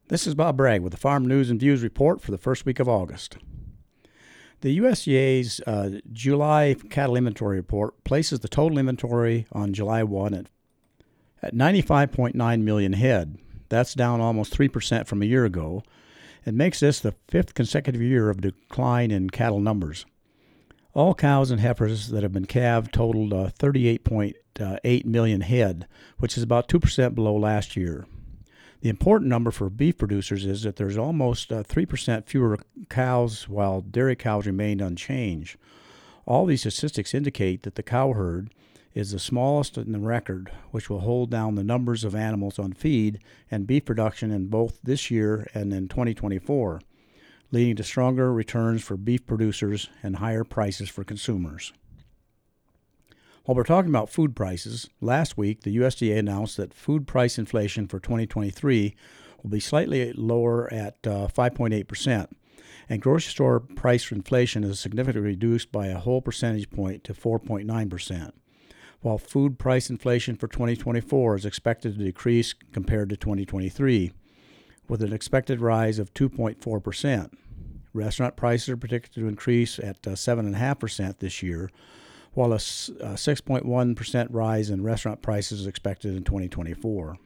This is Bob Bragg with the Farm News and Views report for the first week of August. The USDA's July cattle inventory report places the total inventory on July 1 at 95.9 million head. That's down almost 3% from a year ago, and makes this the fifth consecutive year of decline in cattle numbers. All cows and heifers that have been calved totaled 38.8 million head, which is about 2% below last year. The important number for beef producers is that there's almost 3% fewer cows, while dairy cows remained unchanged. All these statistics indicate that the cow herd is the smallest in the record, which will hold down the numbers of animals on feed and beef production in both this year and in 2024, leading to stronger returns for beef producers and higher prices for consumers. While we're talking about food prices, last week the USDA announced that food price inflation for 2023 will be slightly lower at 5.8%, and grocery store price inflation is significantly reduced by a whole percentage point to 4.9%, while food price inflation for 2024 is expected to decrease compared to 2023, with an expected rise of 2.4%. Restaurant prices are predicted to increase at 7.5% this year, while a 6.1% rise in restaurant prices is expected in 2024.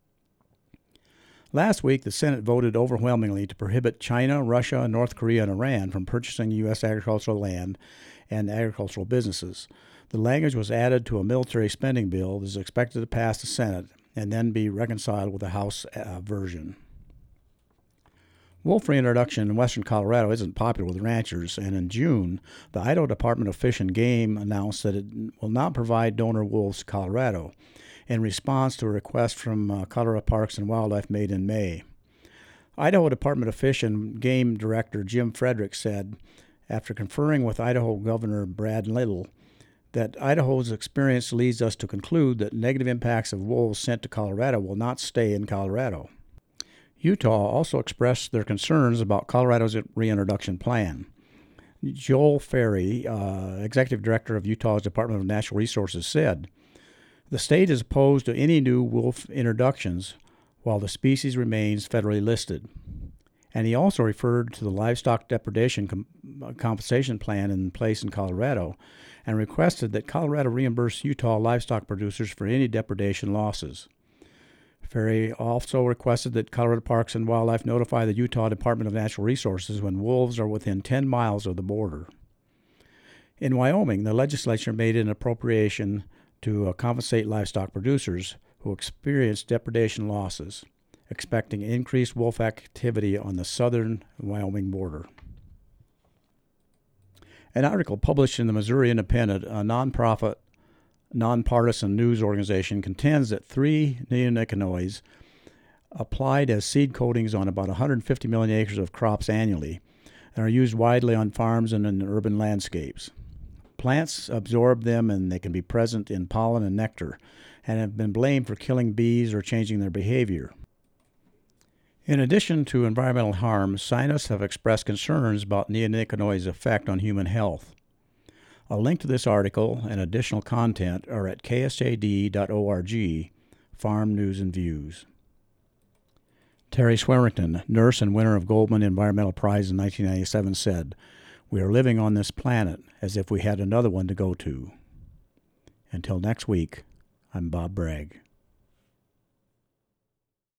Last week, the Senate voted overwhelmingly to prohibit China, Russia, North Korea, and Iran from purchasing U.S. agricultural land and agricultural businesses. The language was added to a military spending bill that is expected to pass the Senate and then be reconciled with the House version. Wolf reintroduction in western Colorado isn't popular with ranchers, and in June, the Idaho Department of Fish and Game announced that it will not provide donor wolves to Colorado in response to a request from Colorado Parks and Wildlife made in May. Idaho Department of Fish and Game Director Jim Frederick said, after conferring with Idaho Governor Brad Little, that Idaho's experience leads us to conclude that negative impacts of wolves sent to Colorado will not stay in Colorado. Utah also expressed their concerns about Colorado's reintroduction plan. Joel Ferry, executive director of Utah's Department of Natural Resources, said, "The state is opposed to any new wolf introductions while the species remains federally listed." And he also referred to the livestock depredation compensation plan in place in Colorado and requested that Colorado reimburse Utah livestock producers for any depredation losses. Ferry also requested that Colorado Parks and Wildlife notify the Utah Department of Natural Resources when wolves are within 10 miles of the border. In Wyoming, the legislature made an appropriation to compensate livestock producers who experienced depredation losses, expecting increased wolf activity on the southern Wyoming border. An article published in the Missouri Independent, a nonpartisan news organization, contends that 3 neonicotinoids applied as seed coatings on about 150 million acres of crops annually and are used widely on farms and in urban landscapes. Plants absorb them and they can be present in pollen and nectar and have been blamed for killing bees or changing their behavior. In addition to environmental harm, scientists have expressed concerns about neonicotinoids' effect on human health. A link to this article and additional content are at ksjd.org, Farm News and Views. Terry Swearington, nurse and winner of Goldman Environmental Prize in 1997, said, "We are living on this planet as if we had another one to go to." Until next week, I'm Bob Bragg.